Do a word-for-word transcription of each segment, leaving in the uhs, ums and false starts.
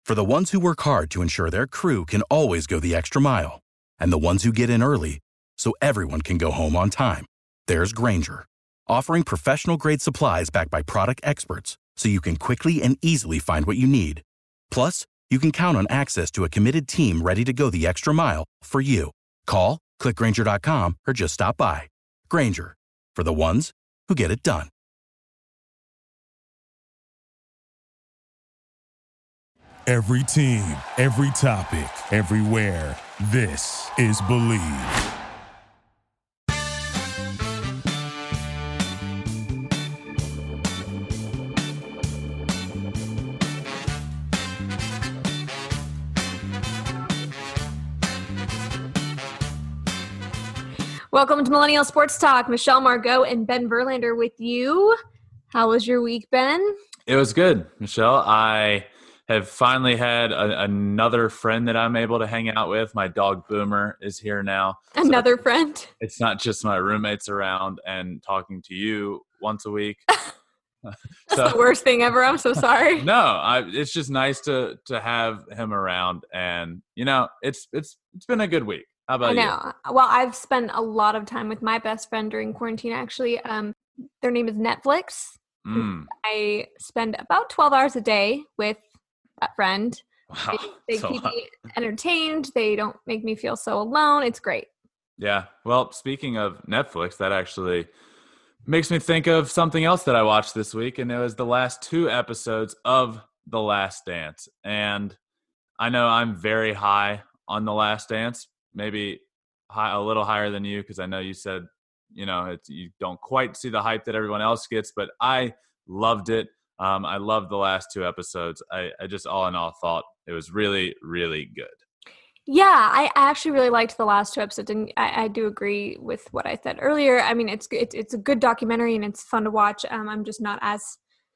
For the ones who work hard to ensure their crew can always go the extra mile, and the ones who get in early so everyone can go home on time, there's Grainger, offering professional-grade supplies backed by product experts so you can quickly and easily find what you need. Plus, you can count on access to a committed team ready to go the extra mile for you. Call, click Grainger dot com, or just stop by. Grainger, for the ones who get it done. Every team, every topic, everywhere. This is Believe. Welcome to Millennial Sports Talk. Michelle Margot and Ben Verlander with you. How was your week, Ben? It was good, Michelle. I have finally had a, another friend that I'm able to hang out with. My dog Boomer is here now. Another so friend? It's not just my roommates around and talking to you once a week. That's so, the worst thing ever. I'm so sorry. No, I, it's just nice to to have him around, and you know, it's it's it's been a good week. How about I know. you? Well, I've spent a lot of time with my best friend during quarantine. Actually, um, their name is Netflix. Mm. I spend about twelve hours a day with that friend. Wow, they they keep me entertained. They don't make me feel so alone. It's great. Yeah. Well, speaking of Netflix, that actually makes me think of something else that I watched this week, and it was the last two episodes of The Last Dance. And I know I'm very high on The Last Dance, maybe high, a little higher than you, because I know you said, you know, it's, you don't quite see the hype that everyone else gets, but I loved it. Um, I loved the last two episodes. I, I just all in all thought it was really, really good. Yeah, I actually really liked the last two episodes, and I, I do agree with what I said earlier. I mean, it's it's it's a good documentary, and it's fun to watch. Um, I'm just not as,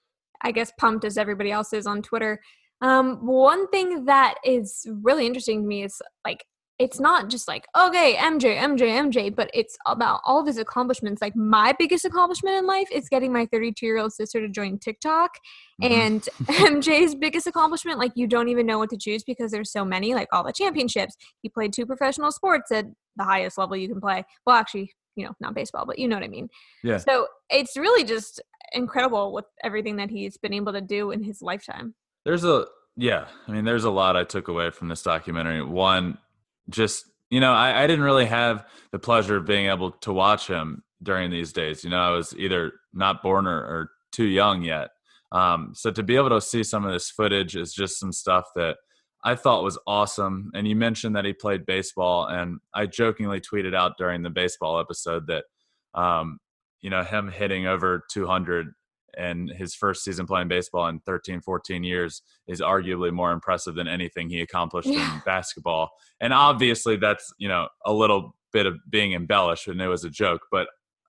I guess, pumped as everybody else is on Twitter. Um, one thing that is really interesting to me is, like, it's not just like, okay, M J, M J, M J, but it's about all of his accomplishments. Like, my biggest accomplishment in life is getting my thirty-two-year-old sister to join TikTok. Mm-hmm. And M J's biggest accomplishment, like, you don't even know what to choose because there's so many, like all the championships. He played two professional sports at the highest level you can play. Well, actually, you know, not baseball, but you know what I mean. Yeah. So it's really just incredible with everything that he's been able to do in his lifetime. There's a, yeah, I mean, there's a lot I took away from this documentary. One, just, you know, I, I didn't really have the pleasure of being able to watch him during these days. You know, I was either not born or, or too young yet. Um, so to be able to see some of this footage is just some stuff that I thought was awesome. And you mentioned that he played baseball, and I jokingly tweeted out during the baseball episode that, um, you know, him hitting over two hundred and his first season playing baseball in thirteen, fourteen years is arguably more impressive than anything he accomplished yeah. in basketball. And obviously that's, you know, a little bit of being embellished, and it was a joke, but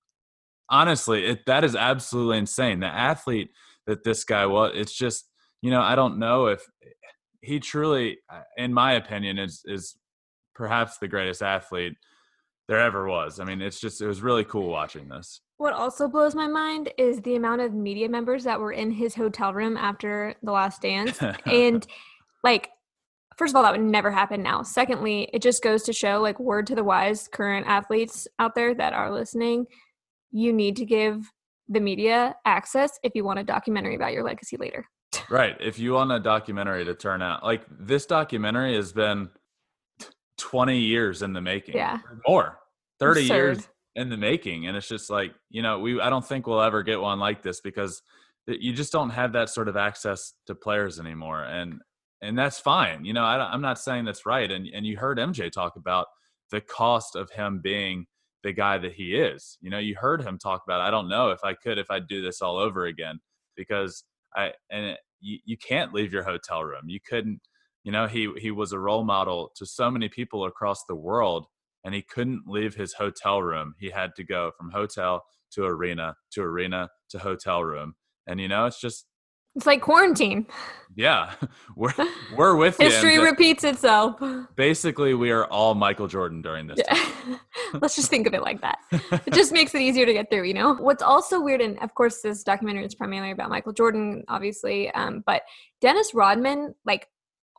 honestly, it, that is absolutely insane. The athlete that this guy was, it's just, you know, I don't know if he truly, in my opinion, is, is perhaps the greatest athlete there ever was. I mean, it's just, it was really cool watching this. What also blows my mind is the amount of media members that were in his hotel room after The Last Dance. And, like, first of all, that would never happen now. Secondly, it just goes to show, like, word to the wise current athletes out there that are listening, you need to give the media access if you want a documentary about your legacy later. Right. If you want a documentary to turn out, like, this documentary has been twenty years in the making. Yeah. More. thirty Absurd. Years in the making. And it's just like, you know, we, I don't think we'll ever get one like this because you just don't have that sort of access to players anymore. And, and that's fine. You know, I, I'm not saying that's right. And, and you heard M J talk about the cost of him being the guy that he is. You know, you heard him talk about, I don't know if I could, if I'd do this all over again, because I, and it, you, you can't leave your hotel room. You couldn't, you know, he, he was a role model to so many people across the world, and he couldn't leave his hotel room. He had to go from hotel to arena, to arena, to hotel room. And, you know, it's just, it's like quarantine. Yeah, we're we're with you. History repeats itself. Basically, we are all Michael Jordan during this yeah. time. Let's just think of it like that. It just makes it easier to get through, you know? What's also weird, and of course this documentary is primarily about Michael Jordan, obviously, um, but Dennis Rodman, like,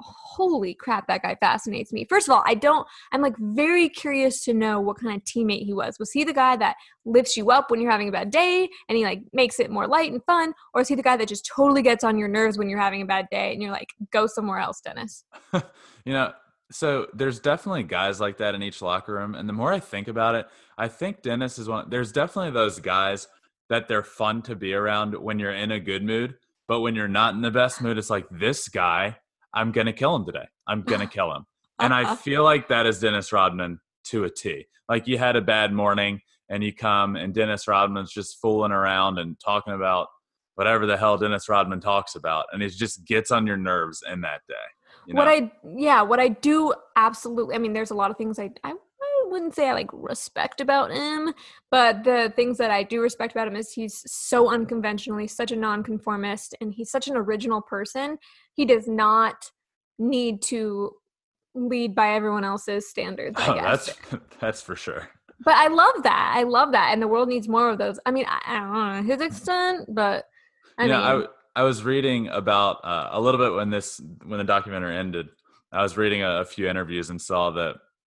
holy crap, that guy fascinates me. First of all, I don't, I'm like very curious to know what kind of teammate he was. Was he the guy that lifts you up when you're having a bad day and he like makes it more light and fun? Or is he the guy that just totally gets on your nerves when you're having a bad day and you're like, go somewhere else, Dennis? You know, so there's definitely guys like that in each locker room. And the more I think about it, I think Dennis is one, there's definitely those guys that they're fun to be around when you're in a good mood. But when you're not in the best mood, it's like, this guy, I'm going to kill him today. I'm going to kill him. And I feel like that is Dennis Rodman to a T. Like you had a bad morning and you come and Dennis Rodman's just fooling around and talking about whatever the hell Dennis Rodman talks about. And it just gets on your nerves in that day. You know? What I, yeah, what I do absolutely, I mean, there's a lot of things I, I, I wouldn't say I like respect about him, but the things that I do respect about him is he's so unconventional. He's such a nonconformist and he's such an original person. He does not need to lead by everyone else's standards, I oh, guess. That's, that's for sure. But I love that. I love that. And the world needs more of those. I mean, I, I don't know his extent, but I you mean. know, I, I was reading about uh, a little bit when this, when the documentary ended, I was reading a, a few interviews and saw that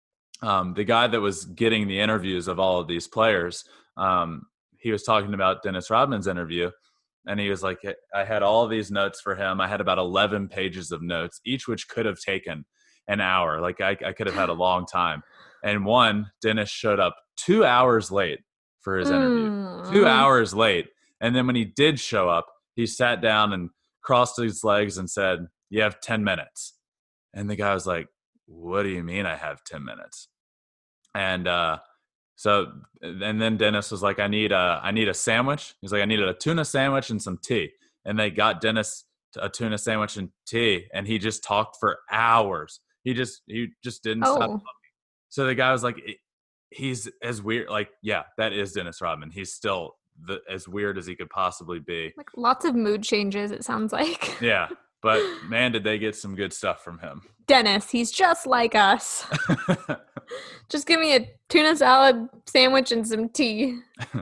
um, the guy that was getting the interviews of all of these players, um, he was talking about Dennis Rodman's interview. And he was like, I had all these notes for him. I had about eleven pages of notes, each which could have taken an hour. Like I, I could have had a long time. And one, Dennis showed up two hours late for his interview, mm. two hours late. And then when he did show up, he sat down and crossed his legs and said, you have ten minutes. And the guy was like, what do you mean I have ten minutes? And, uh, So, and then Dennis was like, I need a, I need a sandwich. He's like, I needed a tuna sandwich and some tea. And they got Dennis a tuna sandwich and tea. And he just talked for hours. He just, he just didn't oh. stop talking. So the guy was like, he's as weird. Like, yeah, that is Dennis Rodman. He's still the, as weird as he could possibly be. Like lots of mood changes, it sounds like. Yeah. But man, did they get some good stuff from him. Dennis, he's just like us. Just give me a tuna salad sandwich and some tea.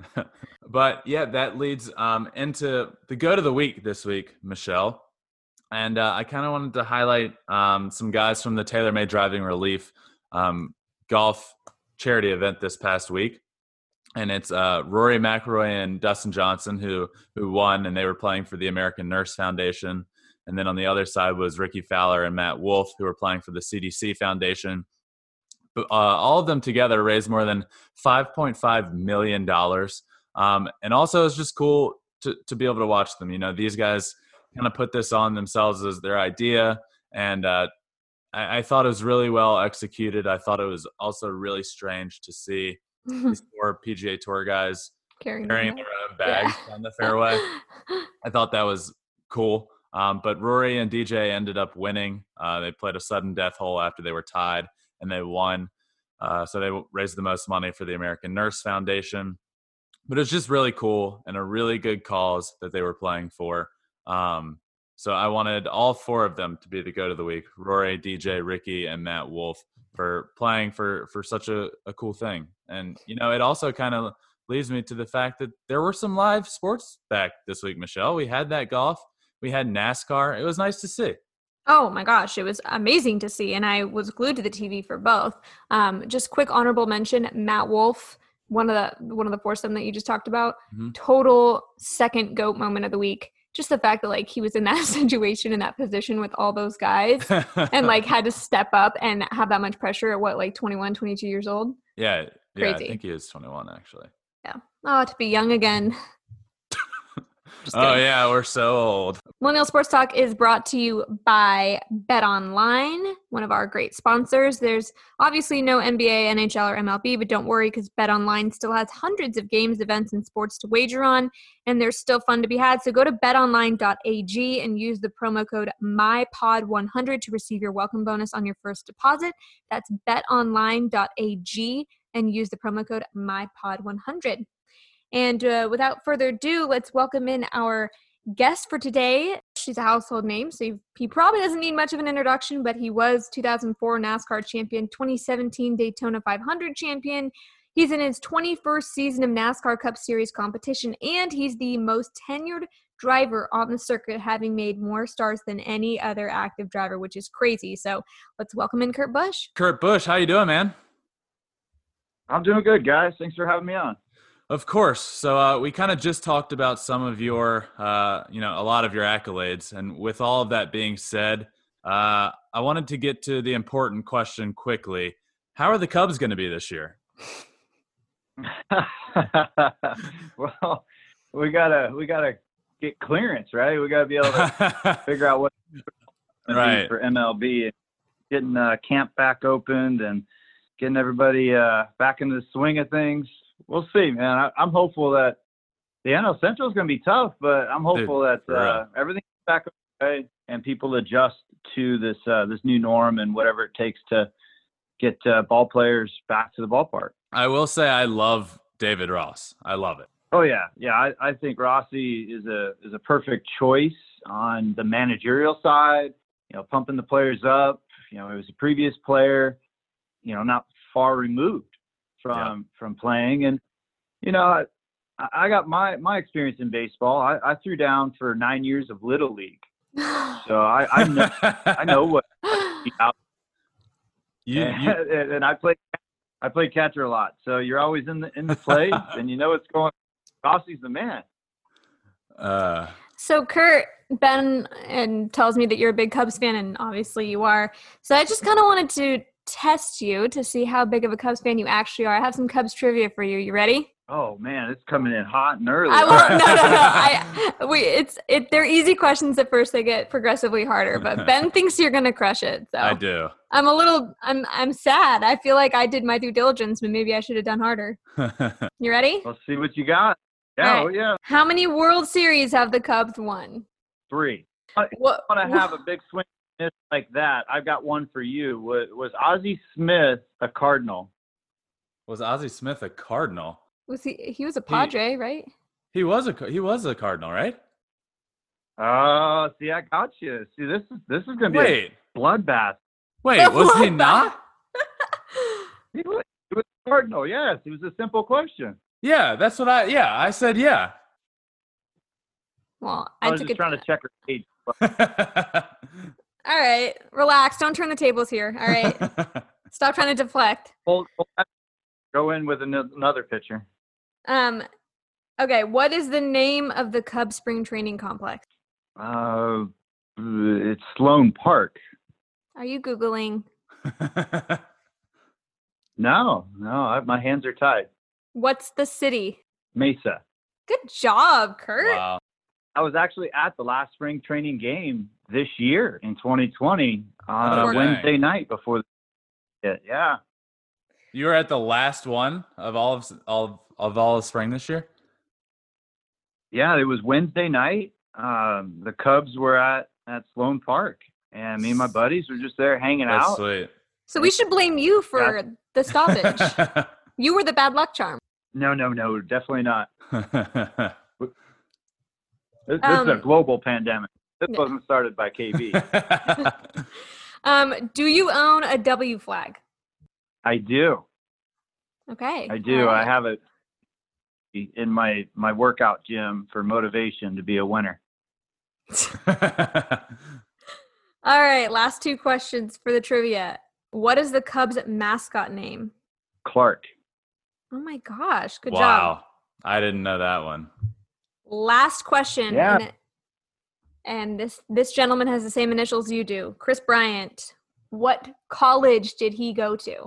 But yeah, that leads um, into the goat of the week this week, Michelle. And uh, I kind of wanted to highlight um, some guys from the TaylorMade Driving Relief um, golf charity event this past week. And it's uh, Rory McIlroy and Dustin Johnson who who won, and they were playing for the American Nurse Foundation. And then on the other side was Ricky Fowler and Matt Wolf, who were playing for the C D C Foundation. But uh, all of them together raised more than five point five million dollars. Um, and also it's just cool to, to be able to watch them. You know, these guys kind of put this on themselves as their idea. And uh, I, I thought it was really well executed. I thought it was also really strange to see these four P G A Tour guys carrying, carrying their own bags yeah. on the fairway. I thought that was cool. Um, but Rory and D J ended up winning. Uh, they played a sudden death hole after they were tied, and they won. Uh, so they raised the most money for the American Nurse Foundation. But it was just really cool and a really good cause that they were playing for. Um, so I wanted all four of them to be the goat of the week: Rory, D J, Ricky, and Matt Wolf, for playing for for such a, a cool thing. And, you know, it also kind of leads me to the fact that there were some live sports back this week, Michelle. We had that golf. We had NASCAR. It was nice to see. Oh my gosh, it was amazing to see. And I was glued to the T V for both. Um, just quick honorable mention, Matt Wolf, one of the one of the foursome that you just talked about, mm-hmm. total second GOAT moment of the week. Just the fact that like he was in that situation, in that position with all those guys and like had to step up and have that much pressure at what, like twenty-one, twenty-two years old? Yeah. Crazy. Yeah, I think he is twenty-one actually. Yeah. Oh, to be young again. Oh, yeah, we're so old. Millennial Sports Talk is brought to you by BetOnline, one of our great sponsors. There's obviously no N B A, N H L, or M L B, but don't worry because BetOnline still has hundreds of games, events, and sports to wager on, and there's still fun to be had. So go to bet online dot a g and use the promo code my pod one hundred to receive your welcome bonus on your first deposit. That's bet online dot a g and use the promo code my pod one hundred. And uh, without further ado, let's welcome in our guest for today. She's a household name, so he, he probably doesn't need much of an introduction, but he was two thousand four NASCAR champion, twenty seventeen Daytona five hundred champion. He's in his twenty-first season of NASCAR Cup Series competition, and he's the most tenured driver on the circuit, having made more starts than any other active driver, which is crazy. So let's welcome in Kurt Busch. Kurt Busch, how you doing, man? I'm doing good, guys. Thanks for having me on. Of course. So uh, we kind of just talked about some of your, uh, you know, a lot of your accolades. And with all of that being said, uh, I wanted to get to the important question quickly. How are the Cubs going to be this year? Well, we gotta we gotta get clearance, right? We gotta be able to figure out what right. for M L B, getting uh, camp back opened and getting everybody uh, back into the swing of things. We'll see, man. I, I'm hopeful that the N L Central is going to be tough, but I'm hopeful Dude, that uh, everything's back okay and people adjust to this uh, this new norm and whatever it takes to get uh, ball players back to the ballpark. I will say I love David Ross. I love it. Oh yeah, yeah. I, I think Rossi is a is a perfect choice on the managerial side. You know, pumping the players up. You know, he was a previous player. You know, not far removed from yeah. from playing, and you know, I, I got my my experience in baseball. I, I threw down for nine years of Little League, so I I know I know what. you, and, you, and I played I played catcher a lot, so you're always in the in the play, and you know what's going. Rossi's the man. Uh, so Kurt, Ben and tells me that you're a big Cubs fan, and obviously you are. So I just kind of wanted to test you to see how big of a Cubs fan you actually are. I have some Cubs trivia for you. You ready? Oh man, it's coming in hot and early. I won't, no, no, no. I, we, it's, it. They're easy questions at first. They get progressively harder. But Ben thinks you're gonna crush it. So I do. I'm a little. I'm. I'm sad. I feel like I did my due diligence, but maybe I should have done harder. You ready? Let's see what you got. Yeah, right. oh, yeah. How many World Series have the Cubs won? Three. I What? want to have a big swing like that. I've got one for you. Was, was Ozzie Smith a Cardinal? Was Ozzie Smith a Cardinal? Was he? He was a Padre, he, right? He was a he was a Cardinal, right? Oh, uh, see, I got you. See, this is this is gonna be Wait. a bloodbath. Wait, was he not? he, was, he was a Cardinal. Yes, it was a simple question. Yeah, that's what I. Yeah, I said yeah. Well, I, I was took just it. trying to check her age. All right, relax. Don't turn the tables here. All right, stop trying to deflect. Hold, hold, go in with another pitcher. Um, okay. What is the name of the Cubs spring training complex? Uh, it's Sloan Park. Are you Googling? No, no, I, my hands are tied. What's the city? Mesa. Good job, Kurt. Wow. I was actually at the last spring training game this year in twenty twenty on Oh, a dang. Wednesday night before the yeah. You were at the last one of all of all of all of spring this year? Yeah, it was Wednesday night. Um, the Cubs were at, at Sloan Park, and me and my buddies were just there hanging That's out. sweet. So we should blame you for the stoppage. You were the bad luck charm. No, no, no, definitely not. This, this Um, is a global pandemic. This no. wasn't started by K B. Um, do you own a W flag? I do. Okay. I do. All I right. have it in my, my workout gym for motivation to be a winner. All right. Last two questions for the trivia. What is the Cubs mascot name? Clark. Oh my gosh. Good job. Wow. I didn't know that one. Last question. Yeah. And, and this this gentleman has the same initials you do. Chris Bryant. What college did he go to?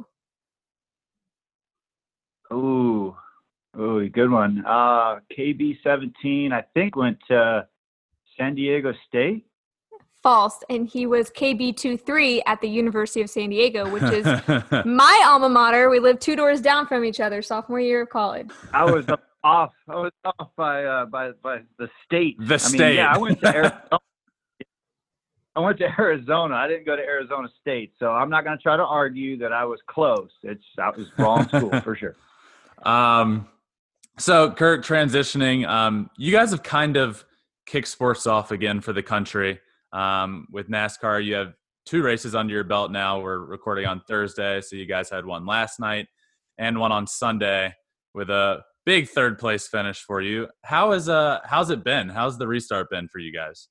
Ooh. Ooh, good one. Uh, K B seventeen, I think, went to San Diego State. False. And he was K B twenty-three at the University of San Diego, which is my alma mater. We live two doors down from each other, sophomore year of college. I was off. I was off by uh, by by the state. The I state. mean, yeah, I went to Arizona. I went to Arizona. I didn't go to Arizona State, so I'm not going to try to argue that I was close. It's I was wrong school for sure. Um, so Kurt, transitioning, um, you guys have kind of kicked sports off again for the country. Um, with NASCAR, you have two races under your belt now. We're recording on Thursday, so you guys had one last night and one on Sunday with a big third place finish for you. How is uh how's it been? How's the restart been for you guys?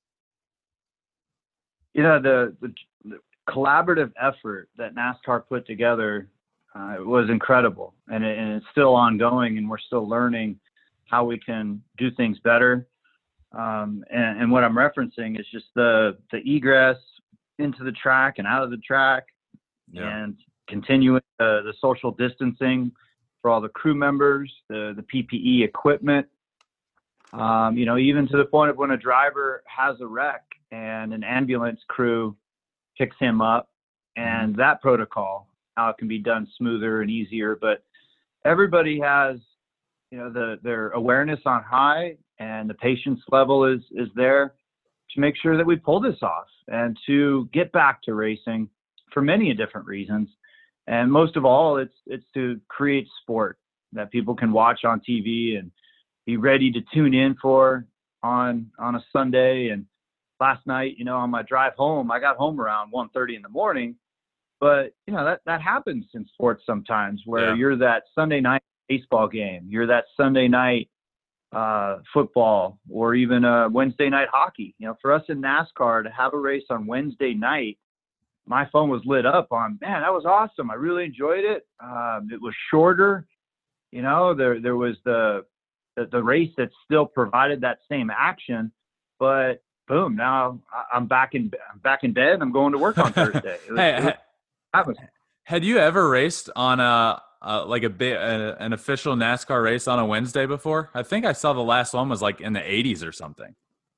You know, the, the, the collaborative effort that NASCAR put together uh, was incredible, and, it, and it's still ongoing, and we're still learning how we can do things better. Um, and, and what I'm referencing is just the the egress into the track and out of the track, yeah. and continuing uh, the social distancing for all the crew members, the the P P E equipment. Um, you know, even to the point of when a driver has a wreck and an ambulance crew picks him up, and mm-hmm. that protocol, how it can be done smoother and easier. But everybody has, you know, the their awareness on high, and the patience level is is there to make sure that we pull this off and to get back to racing for many different reasons. And most of all, it's it's to create sport that people can watch on T V and be ready to tune in for on on a Sunday. And last night, you know, on my drive home, I got home around one thirty in the morning. But, you know, that, that happens in sports sometimes, where yeah. you're that Sunday night baseball game, you're that Sunday night uh, football, or even a Wednesday night hockey. You know, for us in NASCAR to have a race on Wednesday night, my phone was lit up on, man, that was awesome. I really enjoyed it. Um, it was shorter. You know, there there was the, the the race that still provided that same action, but boom, now I'm back in I'm back in bed. And I'm going to work on Thursday. It was, hey, it was, that was, had you ever raced on a uh, like a bit uh, an official NASCAR race on a Wednesday before? I think I saw the last one was like in the eighties or something.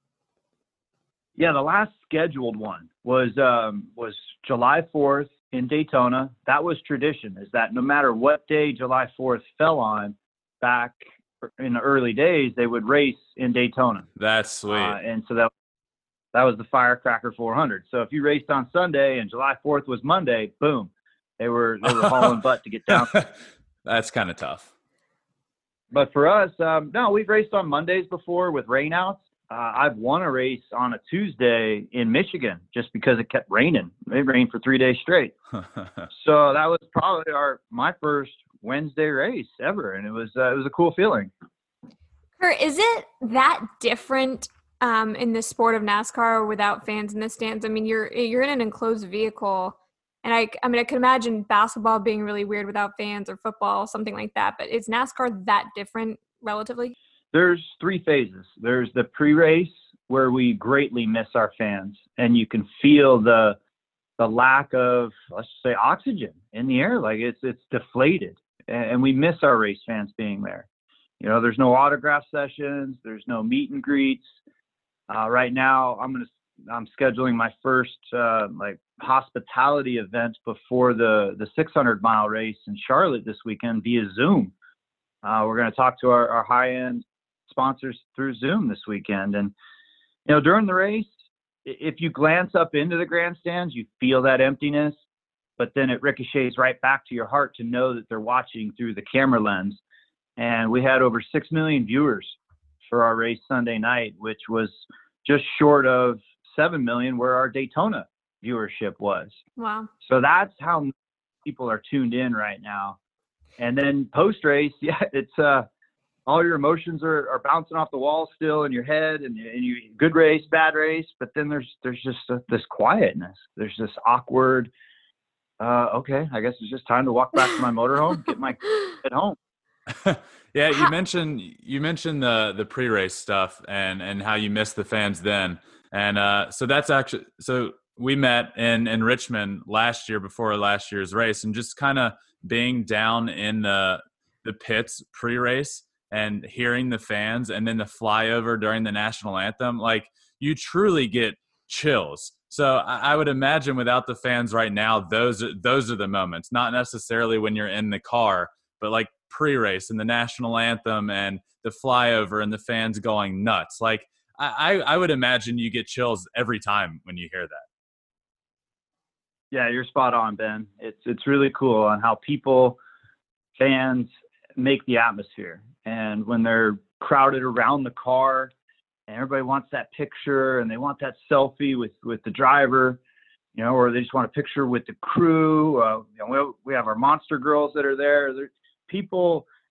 Yeah, the last scheduled one was um, was July fourth in Daytona. That was tradition, is that no matter what day July fourth fell on, back in the early days, they would race in Daytona. That's sweet. Uh, and so that that was the Firecracker four hundred. So if you raced on Sunday and July fourth was Monday, boom, they were they were hauling butt to get down. That's kind of tough. But for us, um, no, we've raced on Mondays before with rainouts. Uh, I've won a race on a Tuesday in Michigan just because it kept raining. It rained for three days straight. So that was probably our my first Wednesday race ever, and it was uh, it was a cool feeling. Kurt, is it that different um, in the sport of NASCAR without fans in the stands? I mean, you're you're in an enclosed vehicle, and I I mean I could imagine basketball being really weird without fans, or football, something like that. But is NASCAR that different relatively? There's three phases. There's the pre-race, where we greatly miss our fans, and you can feel the the lack of, let's say, oxygen in the air. Like it's it's deflated, and we miss our race fans being there. You know, there's no autograph sessions, there's no meet and greets. Uh, right now, I'm gonna I'm scheduling my first uh, like hospitality event before the the six hundred mile race in Charlotte this weekend via Zoom. Uh, we're going to talk to our, our high-end sponsors through Zoom this weekend. And, you know, during the race, if you glance up into the grandstands, you feel that emptiness, but then it ricochets right back to your heart to know that they're watching through the camera lens. And we had over six million viewers for our race Sunday night, which was just short of seven million where our Daytona viewership was. Wow. So that's how people are tuned in right now. And then post-race, yeah, it's uh, all your emotions are, are bouncing off the wall still in your head, and, and you good race, bad race. But then there's there's just a, this quietness. There's this awkward. Uh, okay, I guess it's just time to walk back to my motorhome, get my at home. Yeah, you mentioned you mentioned the the pre-race stuff and and how you missed the fans then, and uh, so that's actually so we met in in Richmond last year before last year's race, and just kind of being down in the the pits pre-race and hearing the fans, and then the flyover during the national anthem, like you truly get chills. So I, I would imagine without the fans right now, those those are the moments, not necessarily when you're in the car, but like pre-race and the national anthem and the flyover and the fans going nuts. Like I, I would imagine you get chills every time when you hear that. Yeah, you're spot on, Ben. It's it's really cool on how people, fans, make the atmosphere. And when they're crowded around the car and everybody wants that picture and they want that selfie with, with the driver, you know, or they just want a picture with the crew. Uh, you know, we, we have our monster girls that are there. They're, people,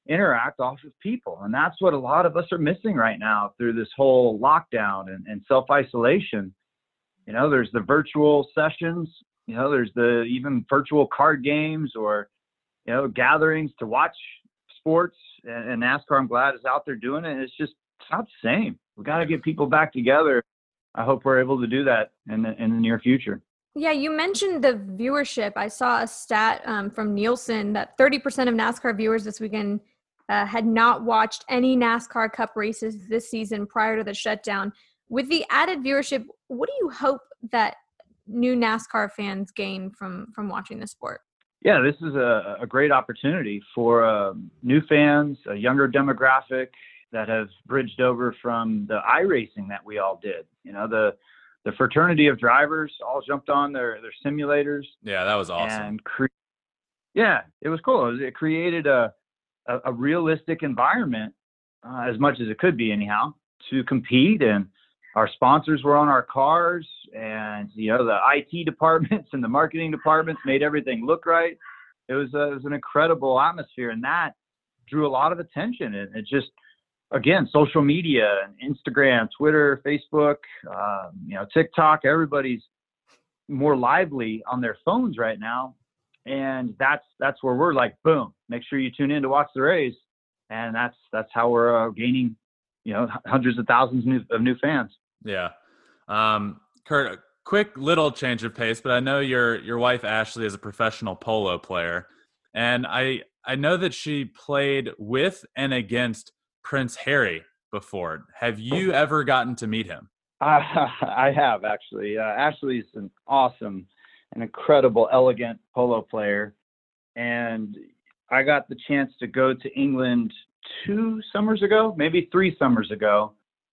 interact off of people. And that's what a lot of us are missing right now through this whole lockdown and, and self-isolation. You know, there's the virtual sessions, you know, there's the even virtual card games or, you know, gatherings to watch sports, and, and NASCAR, I'm glad, is out there doing it. It's just, it's not the same. We got to get people back together. I hope we're able to do that in the, in the near future. Yeah, you mentioned the viewership. I saw a stat um, from Nielsen that thirty percent of NASCAR viewers this weekend uh, had not watched any NASCAR Cup races this season prior to the shutdown. With the added viewership, what do you hope that new NASCAR fans gain from from watching the sport? Yeah, this is a, a great opportunity for um, new fans, a younger demographic that have bridged over from the iRacing that we all did. You know, the the fraternity of drivers all jumped on their, their simulators. Yeah, that was awesome. And cre- yeah, it was cool. It, was, it created a, a, a realistic environment, uh, as much as it could be anyhow, to compete. And our sponsors were on our cars, and, you know, the I T departments and the marketing departments made everything look right. It was, a, it was an incredible atmosphere, and that drew a lot of attention. And it just, again, social media, Instagram, Twitter, Facebook, um, you know, TikTok, everybody's more lively on their phones right now. And that's, that's where we're like, boom, make sure you tune in to watch the race. And that's, that's how we're uh, gaining, you know, hundreds of thousands of new, of new fans. Yeah. Um, Kurt, a quick little change of pace, but I know your, your wife, Ashley, is a professional polo player. And I, I know that she played with and against Prince Harry before. Have you ever gotten to meet him? Uh, I have, actually. Uh, Ashley's an awesome, an incredible, elegant polo player. And I got the chance to go to England two summers ago, maybe three summers ago.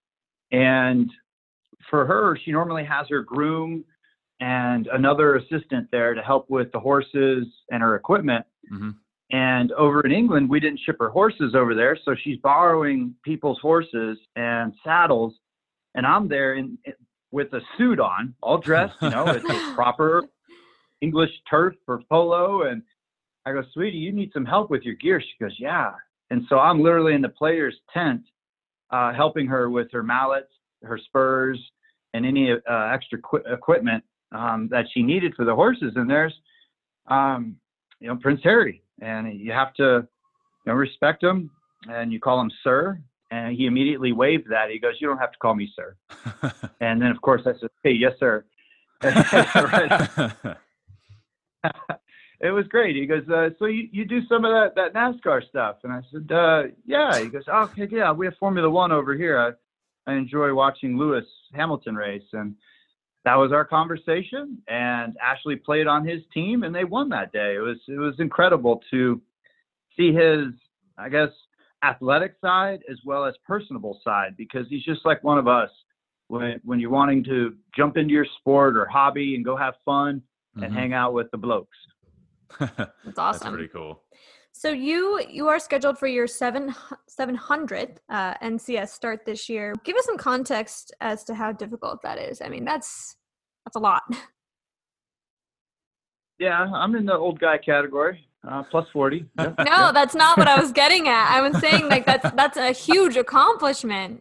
And for her, she normally has her groom and another assistant there to help with the horses and her equipment. Mm-hmm. And over in England, we didn't ship her horses over there. So she's borrowing people's horses and saddles. And I'm there in, with a suit on, all dressed, you know, it's a proper English turf for polo. And I go, sweetie, you need some help with your gear. She goes, yeah. And so I'm literally in the player's tent, uh, helping her with her mallets, her spurs, and any uh, extra qu- equipment um, that she needed for the horses. And there's, um, you know, Prince Harry. And you have to, you know, respect him, and you call him sir. And he immediately waved that. He goes, you don't have to call me sir. And then, of course, I said, hey, yes, sir. It was great. He goes, uh, so you, you do some of that, that NASCAR stuff? And I said, uh, yeah. He goes, oh, okay, yeah, we have Formula One over here. I, I enjoy watching Lewis Hamilton race. And that was our conversation, and Ashley played on his team, and they won that day. It was it was incredible to see his, I guess, athletic side as well as personable side, because he's just like one of us. When when you're wanting to jump into your sport or hobby and go have fun and mm-hmm. hang out with the blokes. That's awesome. That's pretty cool. So you you are scheduled for your seven seven hundredth uh, N C S start this year. Give us some context as to how difficult that is. I mean, that's that's a lot. Yeah, I'm in the old guy category, uh, plus forty. Yep. No, yep. That's not what I was getting at. I was saying like that's that's a huge accomplishment.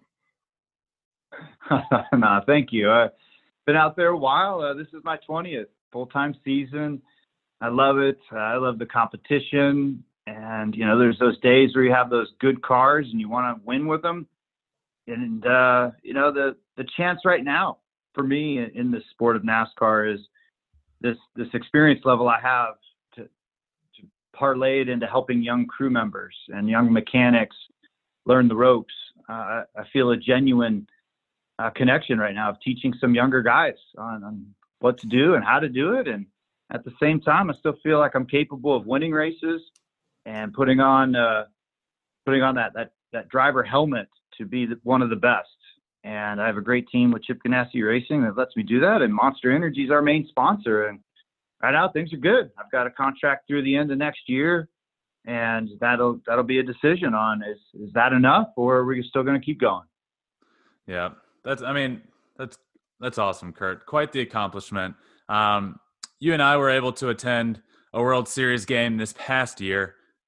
No, thank you. I've been out there a while. Uh, this is my twentieth full-time season. I love it. Uh, I love the competition. And, you know, there's those days where you have those good cars and you want to win with them. And, uh, you know, the, the chance right now for me in, in the sport of NASCAR is this, this experience level I have to, to parlay it into helping young crew members and young mechanics learn the ropes. Uh, I feel a genuine uh, connection right now of teaching some younger guys on, on what to do and how to do it. And at the same time, I still feel like I'm capable of winning races and putting on uh, putting on that that that driver helmet to be the, one of the best. And I have a great team with Chip Ganassi Racing that lets me do that. And Monster Energy is our main sponsor. And right now things are good. I've got a contract through the end of next year, and that'll that'll be a decision on is is that enough, or are we still going to keep going? Yeah, that's I mean that's that's awesome, Kurt. Quite the accomplishment. Um, you and I were able to attend a World Series game this past year.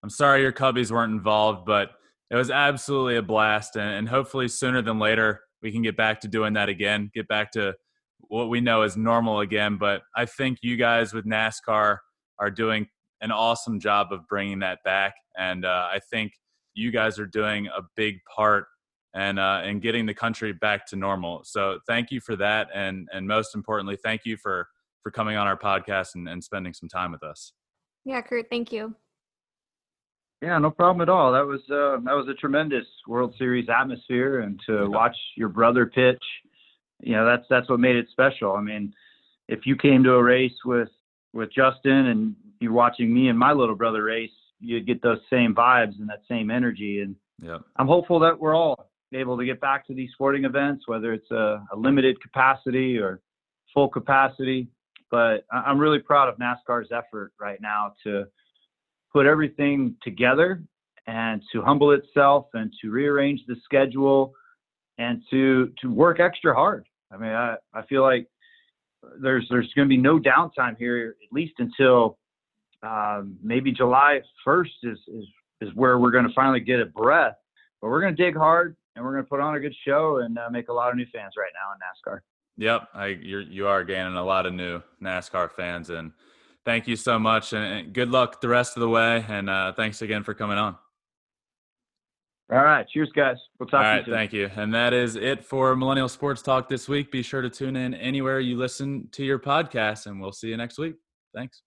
I'm sorry your Cubbies weren't involved, but it was absolutely a blast. And, and hopefully sooner than later, we can get back to doing that again, get back to what we know is normal again. But I think you guys with NASCAR are doing an awesome job of bringing that back. And uh, I think you guys are doing a big part and uh, and getting the country back to normal. So thank you for that. And and most importantly, thank you for, for coming on our podcast and, and spending some time with us. Yeah, Kurt, thank you. Yeah, no problem at all. That was uh, that was a tremendous World Series atmosphere, and to Yeah. watch your brother pitch, you know, that's that's what made it special. I mean, if you came to a race with with Justin and you're watching me and my little brother race, you'd get those same vibes and that same energy. And Yep. I'm hopeful that we're all able to get back to these sporting events, whether it's a, a limited capacity or full capacity. But I- I'm really proud of NASCAR's effort right now to put everything together and to humble itself and to rearrange the schedule and to to work extra hard. I mean, I, I feel like there's there's going to be no downtime here, at least until um, maybe July first is, is, is where we're going to finally get a breath. But we're going to dig hard, and we're going to put on a good show and uh, make a lot of new fans right now in NASCAR. Yep, I, you're, you are gaining a lot of new NASCAR fans, and thank you so much, and, and good luck the rest of the way, and uh, thanks again for coming on. All right, cheers, guys. We'll talk All to right, you soon. thank you. And that is it for Millennial Sports Talk this week. Be sure to tune in anywhere you listen to your podcast, and we'll see you next week. Thanks.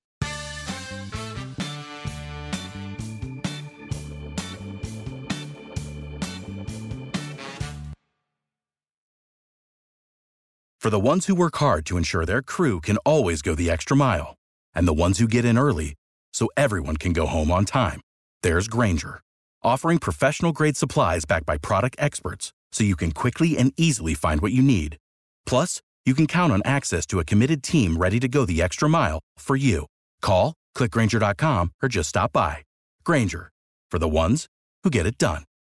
For the ones who work hard to ensure their crew can always go the extra mile, and the ones who get in early so everyone can go home on time, there's Grainger, offering professional-grade supplies backed by product experts so you can quickly and easily find what you need. Plus, you can count on access to a committed team ready to go the extra mile for you. Call, click Grainger dot com, or just stop by. Grainger, for the ones who get it done.